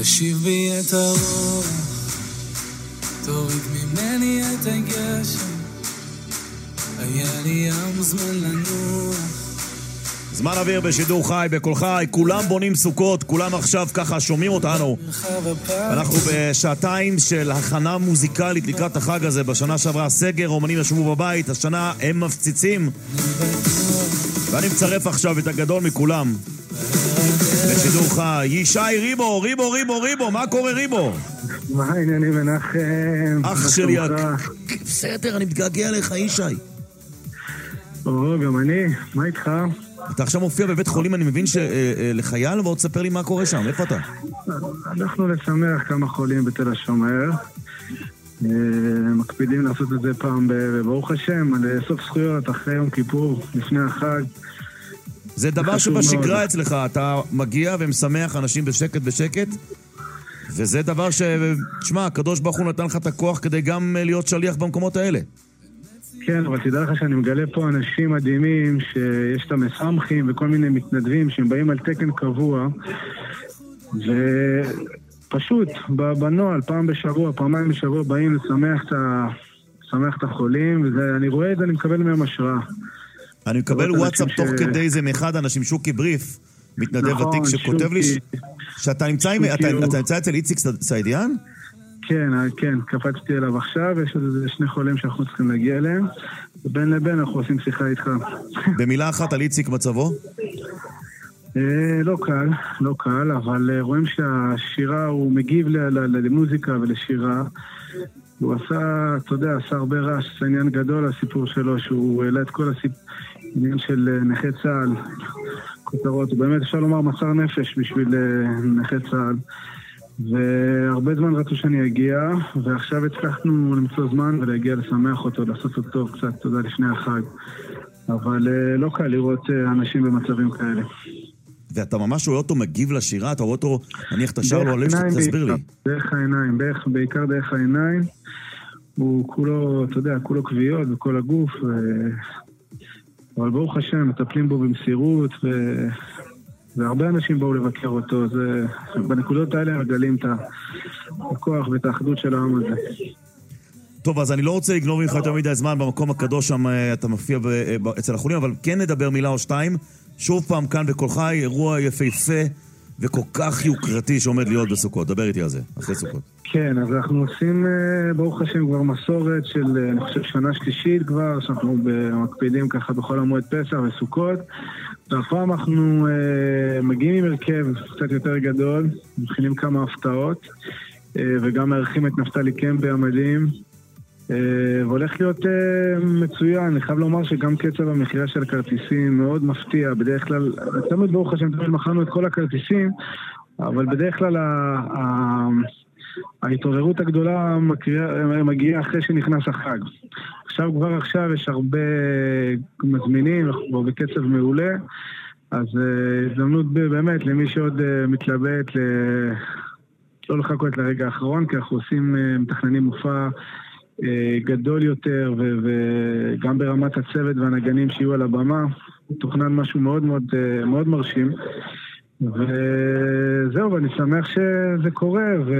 תשיב בי את הרוח, תוריד ממני את הגשם, היה לי ים זמן לנוח. זמן אוויר בשידור חי, בכל חי, כולם בונים סוכות, כולם עכשיו ככה שומעים אותנו. אנחנו בשעתיים של הכנה מוזיקלית לקראת החג הזה. בשנה שעברה סגר, אומנים ישבו בבית, השנה הם מפציצים. ואני מצרף עכשיו את הגדול מכולם בשידור חי. ישי ריבו, ריבו, מה קורה ריבו? מה העניינים מנחם? אח שלי, בסדר, אני מתגעגע לך ישי. גם אני, מה איתך? אתה עכשיו מופיע בבית חולים, אני מבין שלחייל, ועוד תספר לי מה קורה שם, איפה אתה? אנחנו לשמח כמה חולים בתל השומר, מקפידים לעשות את זה פעם ברוך השם, על סוף זכויות, אחרי יום כיפור, לפני החג. זה דבר שבשגרה אצלך, אתה מגיע ומשמח אנשים בשקט, וזה דבר תשמע, הקדוש ברוך הוא נתן לך את הכוח כדי גם להיות שליח במקומות האלה. כן, אבל תדע לך שאני מגלה פה אנשים מדהימים שיש את המסמכים וכל מיני מתנדבים שהם באים על תקן קבוע, ופשוט בנועל פעם בשבוע, פעמיים בשבוע באים לשמח את החולים, ואני רואה את זה, אני מקבל מהם השראה. אני מקבל וואטסאפ תוך כדי זה מאחד האנשים, שוקי בריף, מתנדב ותיק, שכותב לי שאתה נמצא אצל איציק סעידיאן? כן, קפצתי אליו עכשיו, יש עוד שני חולים שאנחנו צריכים להגיע אליהם, ובין לבין אנחנו עושים שיחה איתך. במילה אחת על איציק מצבו? לא קל, אבל רואים שהשירה, הוא מגיב למוזיקה ולשירה, הוא עשה הרבה רעש, זה עניין גדול הסיפור שלו, שהוא העלה את כל העניין של נכי צה"ל, כותרות, באמת אפשר לומר מסר נפש בשביל נכי צה"ל. והרבה זמן רצו שאני אגיע, ועכשיו הצלחנו למצוא זמן ולהגיע לשמח אותו, לעשות אותו קצת, תודה, לפני החג. אבל לא קל לראות אנשים במצבים כאלה. ואתה ממש רואה אותו מגיב לשירה, אתה רואה אותו, נניח את השאר לו עליו, תסביר לי. דרך העיניים, בעיקר דרך העיניים. הוא כולו, אתה יודע, כולו קביעות וכל הגוף, אבל ברוך השם, מטפלים בו במסירות, והרבה אנשים באו לבקר אותו, בנקודות האלה מגלים את הכוח ואת האחדות של העם הזה. טוב, אז אני לא רוצה לגנוב ממך יותר מדי זמן במקום הקדוש שם, אתה מופיע אצל החולים, אבל כן נדבר מילה או שתיים, שוב פעם כאן בכל חי, אירוע יפהפה וכל כך יוקרתי שעומד להיות בסוכות. דבר איתי על זה, אחרי סוכות. כן, אז אנחנו עושים, ברוך השם, כבר מסורת של, אני חושב, שנה שלישית כבר, שאנחנו מקפידים ככה בכל המועד פסח וסוכות. והפעם אנחנו מגיעים עם הרכב קצת יותר גדול, מכינים כמה הפתעות, וגם מארחים את נפתלי קמבי המדהים, והולך להיות מצוין. אני חייב לומר שגם קצב המחירה של הכרטיסים מאוד מפתיע. בדרך כלל, תמיד ברוך השם, תמיד מכרנו את כל הכרטיסים, אבל בדרך כלל ההתעוררות הגדולה מגיעה אחרי שנכנס החג. עכשיו יש הרבה מזמינים, אנחנו בקצב מעולה, אז הזדמנות באמת למי שעוד מתלבט לא לחכות לרגע האחרון, כי אנחנו מתכננים מופע גדול יותר, וגם ברמת הצוות והנגנים שיהיו על הבמה, תוכנן משהו מאוד מאוד מאוד מרשים. וזהו, ואני שמח שזה קורה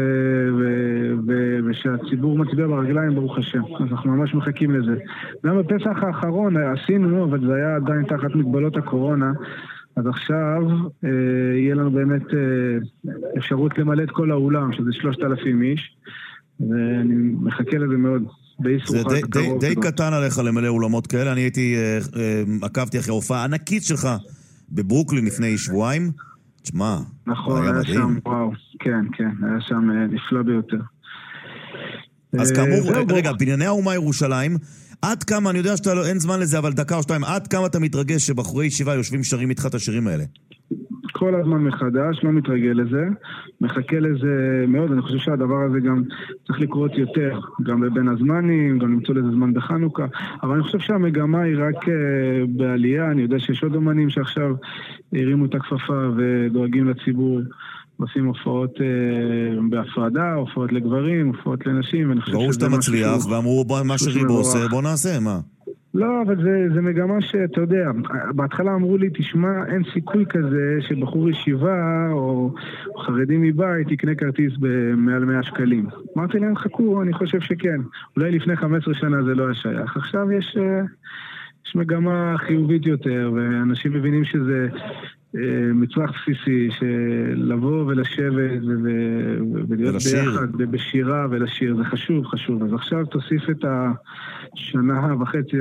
ושהציבור מצביע ברגליים ברוך השם, אז אנחנו ממש מחכים לזה. גם בפסח האחרון עשינו, אבל זה היה עדיין תחת מגבלות הקורונה, אז עכשיו יהיה לנו באמת אפשרות למלא את כל האולם, שזה 3,000 איש, ואני מחכה לזה מאוד. זה די קטן עליך למלא אולמות כאלה. אני עקבתי אחרי הופעה ענקית שלך בברוקלין לפני שבועיים. תשמע, נכון, היה שם, וואו, כן, היה שם נפלא ביותר. אז כאמור, רגע, בנייני האומה ירושלים, עד כמה, אני יודע שאין זמן לזה, אבל דקה או שתיים, עד כמה אתה מתרגש שבחורי ישיבה יושבים שרים איתך את השירים האלה? כל הזמן מחדש, לא מתרגל לזה, מחכה לזה מאוד. אני חושב שהדבר הזה גם צריך לקרות יותר, גם בבין הזמנים, גם למצוא לזה זמן בחנוכה, אבל אני חושב שהמגמה היא רק בעלייה. אני יודע שיש עוד אומנים שעכשיו הרימו את הכפפה ודואגים לציבור, עושים הופעות בהפרדה, הופעות לגברים, הופעות לנשים. ברור שאתה מצליח, ואמרו מה שריבו עושה, בוא נעשה, מה? לא, אבל זה מגמה שאתה יודע, בהתחלה אמרו לי, תשמע, אין סיכוי כזה שבחור ישיבה או חרדי מבית יקנה כרטיס במעל 100 שקלים. אמרתי להם, חכו, אני חושב שכן. אולי לפני 15 שנה זה לא היה שייך. עכשיו יש מגמה חיובית יותר, ואנשים מבינים שזה מצרך בסיסי, שלבוא ולשבת ולהיות ביחד בשירה ולשיר, זה חשוב. אז עכשיו תוסיף את השנה וחצי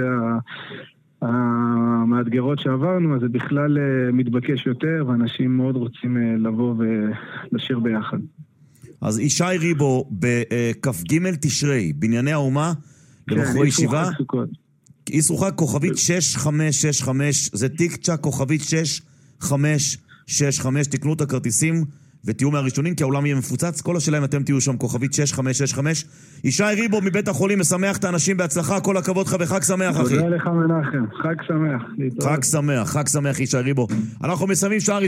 המאתגרות שעברנו, אז זה בכלל מתבקש יותר, ואנשים מאוד רוצים לבוא ולשיר ביחד. אז ישי ריבו, בכ"ג תשרי, בנייני האומה, לבחורי ישיבה, ישרוחק כוכבית 6565, זה טיק צ'ק כוכבית 6565, תקנו את הכרטיסים ותהיו מהראשונים, כי העולם יהיה מפוצץ. כל השאלה אם אתם תהיו שם, כוכבית 6565. ישי ריבו מבית החולים משמח את האנשים בהצלחה, כל הכבוד לך וחג שמח, אחי. תודה לך מנחם, חג שמח. חג שמח ישי ריבו. אנחנו מסיימים שעה